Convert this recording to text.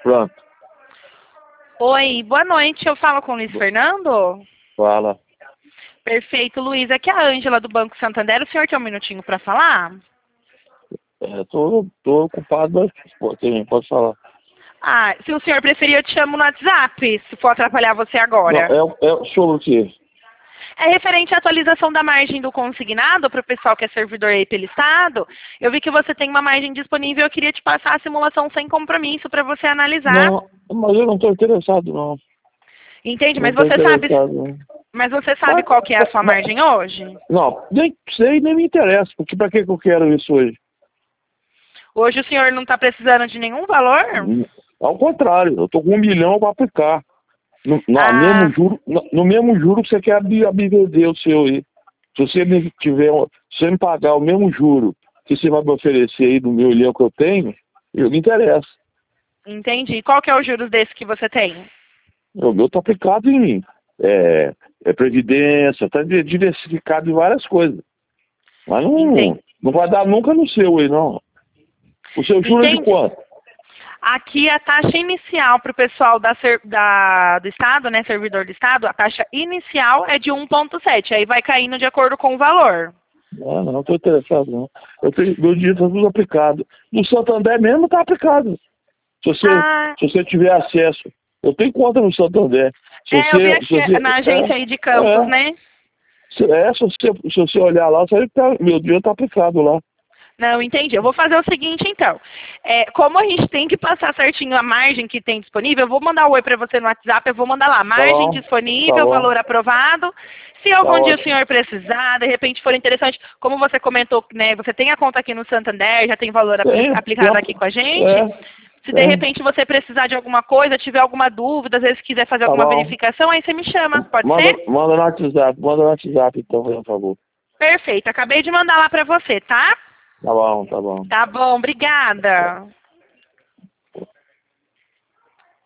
Pronto. Oi, boa noite. Eu falo com o Luiz Fernando? Fala. Perfeito, Luiz. Aqui é a Ângela do Banco Santander. O senhor tem um minutinho para falar? Tô ocupado, mas pode falar. Ah, se o senhor preferir, eu te chamo no WhatsApp, se for atrapalhar você Não, agora. sobre o quê? É referente à atualização da margem do consignado para o pessoal que é servidor aí pelo Estado. Eu vi que você tem uma margem disponível, eu queria te passar a simulação sem compromisso para você analisar. Não, mas eu não estou interessado, não. Entende? Não estou interessado, não. Mas você sabe qual que é a sua margem hoje? Não, nem sei, nem me interessa, porque para que eu quero isso hoje? Hoje o senhor não está precisando de nenhum valor? Ao contrário, eu estou com 1 milhão para aplicar. No mesmo juro que você quer me vender o seu aí. Se você me pagar o mesmo juro que você vai me oferecer aí do 1 milhão que eu tenho, eu me interessa. Entendi. Qual que é o juros desse que você tem? O meu está aplicado em previdência, está diversificado em várias coisas. Mas não vai dar nunca no seu aí, não. O seu juro é de quanto? Aqui a taxa inicial para o pessoal do Estado, né, servidor do Estado, a taxa inicial é de 1,7. Aí vai caindo de acordo com o valor. Não estou interessado, não. Meu dinheiro está tudo aplicado. No Santander mesmo está aplicado. Se você tiver acesso. Eu tenho conta no Santander. Eu vi aqui na agência aí de Campos, né? Se você olhar lá, meu dinheiro está aplicado lá. Não, entendi. Eu vou fazer o seguinte, então. Como a gente tem que passar certinho a margem que tem disponível, eu vou mandar um oi para você no WhatsApp, eu vou mandar lá, margem disponível, valor aprovado. Se algum dia o senhor precisar, de repente for interessante, como você comentou, né, você tem a conta aqui no Santander, já tem valor aplicado aqui com a gente. Se de repente você precisar de alguma coisa, tiver alguma dúvida, às vezes quiser fazer alguma verificação, aí você me chama, pode ser? Manda no WhatsApp, então, por favor. Perfeito, acabei de mandar lá para você, tá? Tá bom. Tá bom, obrigada.